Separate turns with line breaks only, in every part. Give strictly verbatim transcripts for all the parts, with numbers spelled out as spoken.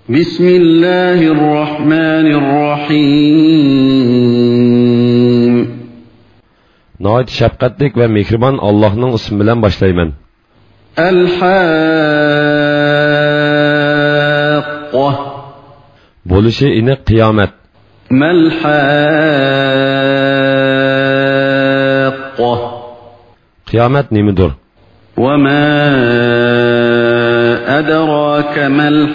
Bismillahirrahmanirrahim.
Nəhayət şəfqətlik və mehriban Allah'ın ismi bilan başlayman.
El-Haqqah.
Bo'lishi aniq qiyomat.
Mal-Haqqah.
Qiyomat nimadir?
Wa ma adraka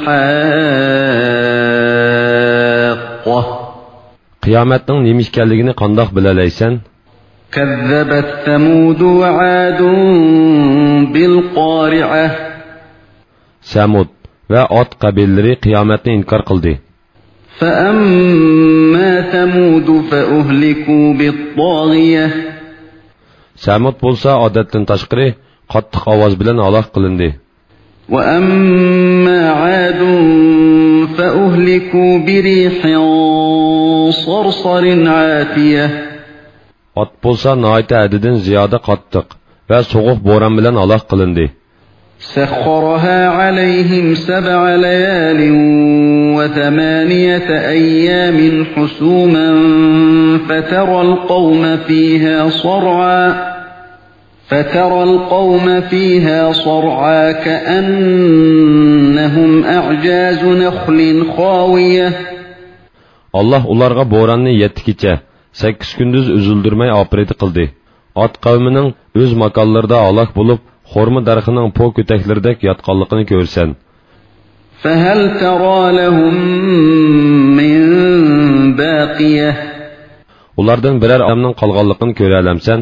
mal-Haqqah.
Qiyomatning nima ekanligini qandoq bilalaysan?
كذبت ثمود وعاد بالقارعة.
Samud ve Ad qabilleri qiyomatni inkar qildi.
فأما ثمود فأهلكوا بالطاغية.
Samud bo'lsa odatdan tashqari qattiq ovoz bilan halok qilindi.
وأما عاد فأهلكوا بريح صرصر عاتية.
Ad bo'lsa nəhayət həddidən ziyoda qattiq və soğuq boran bilan halok qilindi.
سخرها عليهم سبع ليال وثمانية أيام حسوما فترى القوم فيها صرعا فترى القوم فيها صرعا كأنهم أعجاز نخل خاوية.
Allah ularga boranni yetti kecha sakkiz kunduz üzüldürmey apreti qildi. Ad qavmining o'z makonlarida halok bo'lib, xorma darxining po köteklirdek yatqanligini ko'rsan.
فهل ترى لهم من باقية.
Ulardan birer adamning qolganligini ko'ra olamsan.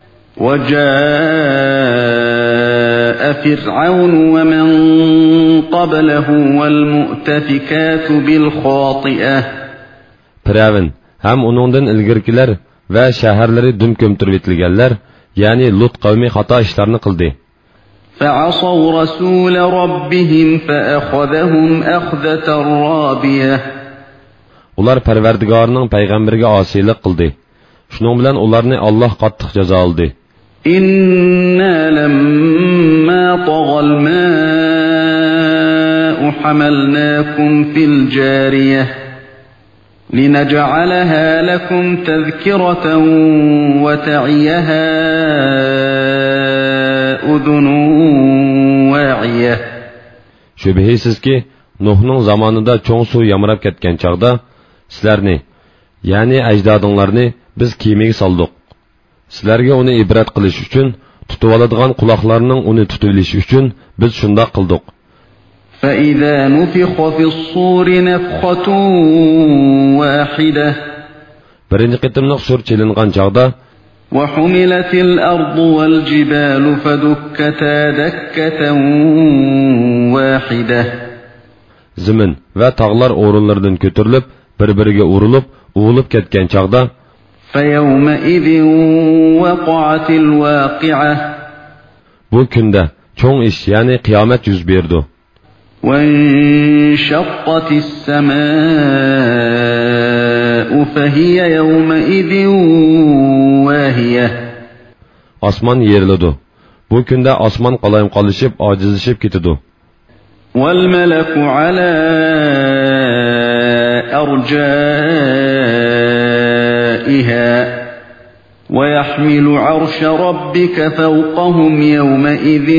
وجاء فرعون ومن قبله والمؤتفكات بالخاطئة.
Firavun ham uningdan ilgirkilar va shaharlari dum ko'mtirib etilganlar, ya'ni Lut qavmi xato ishlarni qildi.
فعصوا رسول ربهم فأخذهم أخذة رابية.
Ular Parvardigorning payg'ambariga osiylik qildi. Shuning bilan ularni Alloh qattiq jazo oldi.
إنا لما طغى الماء حملناكم في الجارية لنجعلها لكم تذكرة وتعيها أذن واعية.
Şübhisiz ki Nuh'ның zamanında çoğ su yamrab ketken çağda sizlarni, yani ecdadınlarni biz kiyimege saldık. Sizlarga onu ibret qilish uchun, tutib oladigan quloqlarning uni tutib olishi uchun biz shunda qildik.
فإذا نفخ في الصور نفخة واحدة.
Birinchi qitimliq sur chelingan chaqda
وحملت الأرض والجبال فدكتا دكة واحدة.
Zimin va tog'lar o'rinlaridan ko'tarilib, bir-biriga urilib, uvilib ketgan chaqda
فيومئذ وقعت الواقعة.
Bu kunda cho'ng ish, ya'ni qiyomat yuz berdi.
وانشقت السماء فهي يومئذ واهية.
Osmon yeriladi. Bu kunda osmon qalayim qolishib, ojizlashib ketadi.
والملك على أرجائها ويحمل عرش ربك فوقهم يومئذ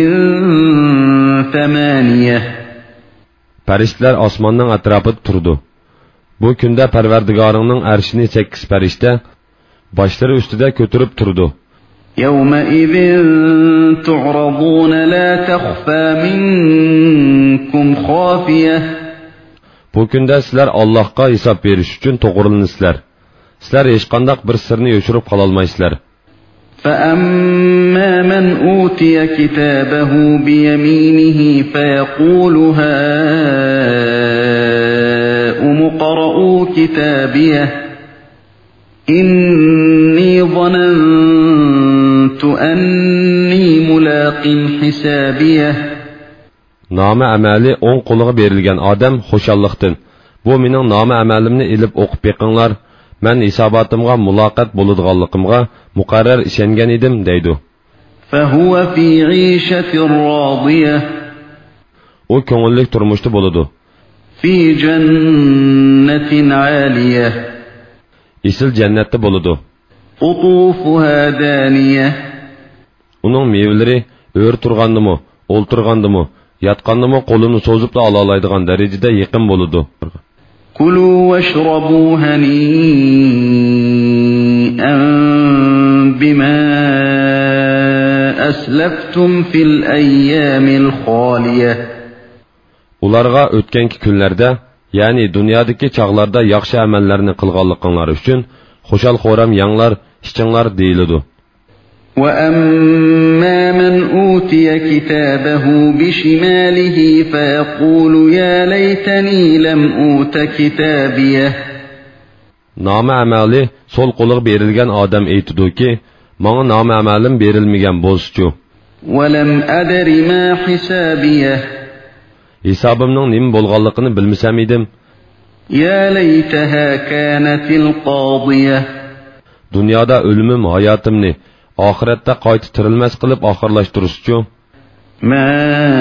ثمانية.
Farishtalar osmonning atrofida turdi. Bu kunda Parvardigoringning arshini sakkiz farishta boshlari ustida ko'tarib turdi.
يومئذ تعرضون لا تخفى منكم خافية.
Bu kunda sizlar Allohga hisob berish uchun to'g'rilansizlar. Sizlar hech qanday bir sirni yo'shirib qola olmaysizlar.
فأما من أوتي كتابه بيمينه فيقول هاؤم اقرءوا كتابيه إني ظننت أني ملاق حسابيه.
Nama amali o'ng qo'liga berilgan odam xushalliqdan, bu mening nama amalimni ilib o'qib beqinglar, men hisobotimga muloqot bo'ladiganligimga muqarrar ishongan edim deydi.
فهو في عيشة راضية.
O ko'ngillik turmushda bo'ladi.
في جنة عالية
Isil cennette boludu.
قطوفها دانية
Onun meyveleri ör turgandımı, olturgandımı, yatqandımı qolunu sozup da alalaydigan derecede yakın boludu.
كلوا واشربوا هنيئا بما أسلفتم في الأيام الخالية
Ularga ötkenki günlerde, yani dünyadaki çağlarda yaxşı amellerini kılganlıklar üçün, xoşal xoram yanlar, işçinlar deyilidu.
وَأَمَّا مَنْ أُوتِيَ كِتَابَهُ بِشِمَالِهِ فَيَقُولُ يَا لَيْتَنِي لَمْ أُوتَ كِتَابِيَهْ
Nama amali sol qoluq berilgan adam eytidu ki, "Manga nama amalim berilmegen bolsuçu."
وَلَمْ أَدْرِ مَا حِسَابِيَهْ
Hesabımның nima bolganligini bilmasam edim.
يَا لَيْتَهَا كَانَتِ الْقَاضِيَةَ
Dünyada ölümüm, hayatımni, ahirette qayta tirilmez qilib oxirlashtirishchu.
مَا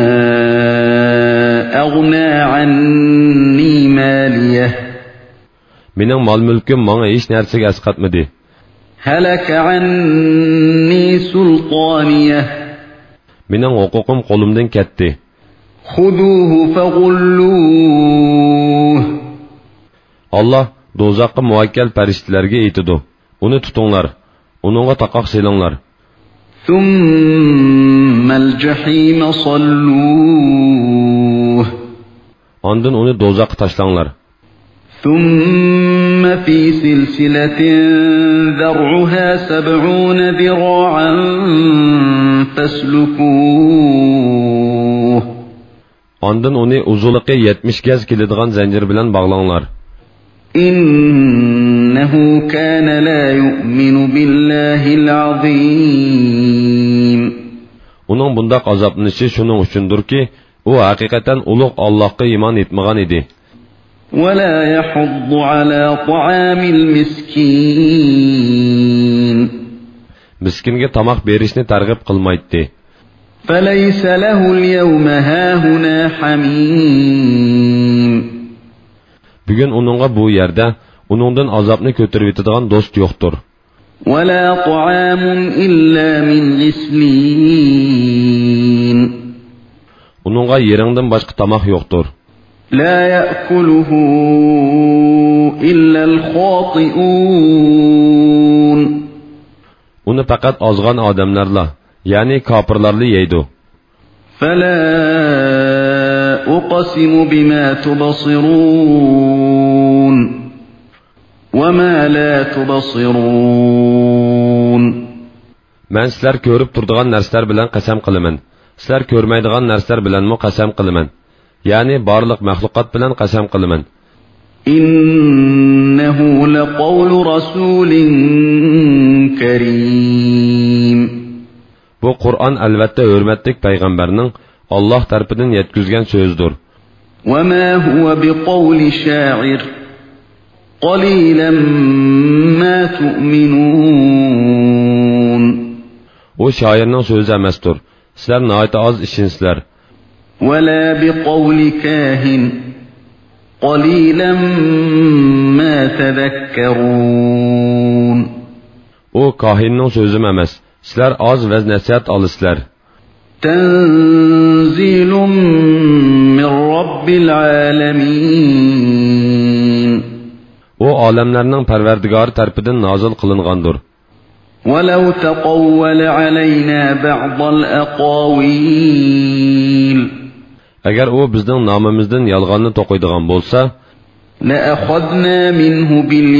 أَغْنَى عَنِّي مَالِيَهْ
Mening mol-mulkim menga hech narsaga asqatmadi.
هَلَكَ عَنِّي سُلْطَانِيَهْ
Mening huquqim qo'limdan ketdi.
خُذُوهُ فَغُلُّوهُ
Allah dozaqqa muvakkal farishtalarga aytidi. Uni tutinglar, uningga taqoq selinglar.
ثُمَّ الْجَحِيمَ صَلُّوهُ
Ondan uni dozaqqa tashlanglar.
ثُمَّ فِي سِلْسِلَةٍ ذَرْعُهَا سَبْعُونَ ذِرَاعًا فَاسْلُكُوهُ
Ondan uni uzunluğu yetmiş gaz keladigan zanjir bilan bog'langlar.
إِنَّهُ كَانَ لَا يُؤْمِنُ بِاللَّهِ الْعَظِيمِ
Uning bundaq azoblanishi shuning uchundir ki, u haqiqatan ulug' Allohga iymon etmagan edi.
وَلَا يَحُضُّ عَلَى طَعَامِ الْمِسْكِينِ
Miskinga tamoq berishni targ'ib qilmaydi.
فَلَيْسَ لَهُ الْيَوْمَ هَاهُنَا حَمِيمٌ
Bugun uningga bu yerda uningdan azobni ko'tarib yetadigan do'st yo'qdir.
وَلَا طَعَامٌ إِلَّا مِنْ غِسْلِينٍ
Uningga yeringdan boshqa tamoq yo'qdir.
لَا يَأْكُلُهُ إِلَّا الْخَاطِئُونَ
Uni faqat ozg'an odamlarla, ya'ni kofirlarla yeydi.
فَلَا أُقْسِمُ بِمَا تُبْصِرُونَ وَمَا لَا تُبْصِرُونَ
Men sizlar ko'rib turadigan narsalar bilan qasam qilaman. Sizlar ko'rmaydigan narsalar bilanmi qasam qilaman. Ya'ni barliq maxluqot bilan qasam qilaman.
إِنَّهُ لَقَوْلُ رَسُولٍ كَرِيمٍ
Bu Qur'on albatta hurmatli payg'ambarning Alloh tarafidan yetkazgan so'zdir.
وَمَا هُوَ بِقَوْلِ شَاعِرٍ قَلِيلًا مَا تُؤْمِنُونَ
O shoirning so'zi emasdir. Sizlar nihoyat oz ishinsizlar.
وَلَا بِقَوْلِ كَاهِنٍ قَلِيلًا مَا تَذَكَّرُونَ
O kahinning so'zi emas. Sizlar oz vaz nasihat olisizlar.
تَنزِيلٌ مِّن رَّبِّ الْعَالَمِينَ
O alemlerning parvardigori tarafidan nozil qilingandir.
وَلَوْ تَقَوَّلَ عَلَيْنَا بَعْضَ الْأَقَاوِيلِ
Agar o bizning nomimizdan yolg'onni to'qiydigan bo'lsa,
لَأَخَذْنَا مِنْهُ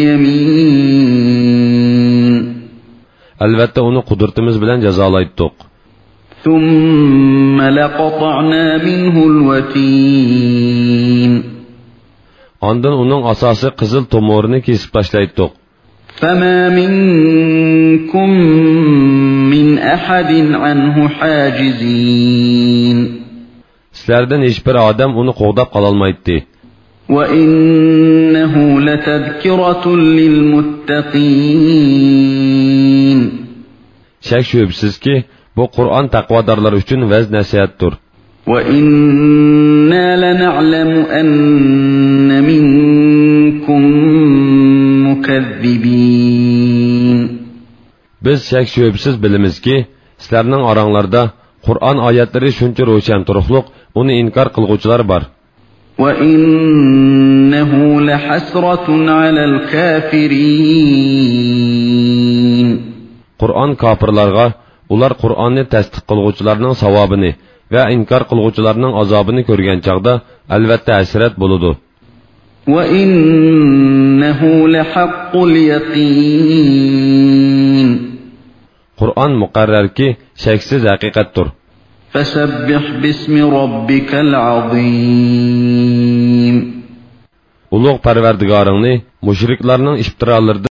بِالْيَمِينِ
albatta uni qudratimiz bilan jazolaydik.
ثُمَّ لَقَطَعْنَا مِنْهُ الْوَتِينَ
Ondan uning asosi qizil tomorini kesib tashlaydik.
فَمَا مِنْكُمْ مِنْ أَحَدٍ عَنْهُ حَاجِزِينَ
Sizlardan hech bir odam uni qo'g'dab qololmaydi.
وَإِنَّهُ لَتَذْكِرَةٌ لِلْمُتَّقِينَ
Shak shubsizki, bu Qur'on taqvodorlar uchun vaz nasihatdir.
وَإِنَّا لَنَعْلَمُ أَنَّ مِنكُم مُكَذِّبِينَ.
Biz şek şüphesiz bilimiz ki, sizlerning aranglarda Qur'on oyatlari shuncha ro'shan turuqliq, uni inkor qilguvchilar bor.
وَإِنَّهُ لَحَسْرَةٌ عَلَى الْكَافِرِينَ.
Qur'on kofirlarga, ular Qur'onni tasdiq qilguvchilarning savobini va inkor qilguvchilarning azobini ko'rgan chaqda albatta hasrat bo'ladi.
وَإِنَّهُ لَحَقُّ الْيَقِينِ.
Qur'on muqarrarki, shaksiz haqiqatdir.
فَسَبِّحْ بِاسْمِ رَبِّكَ الْعَظِيمِ.
Ulug' Parvardigoringni mushriklarning iftirolaridan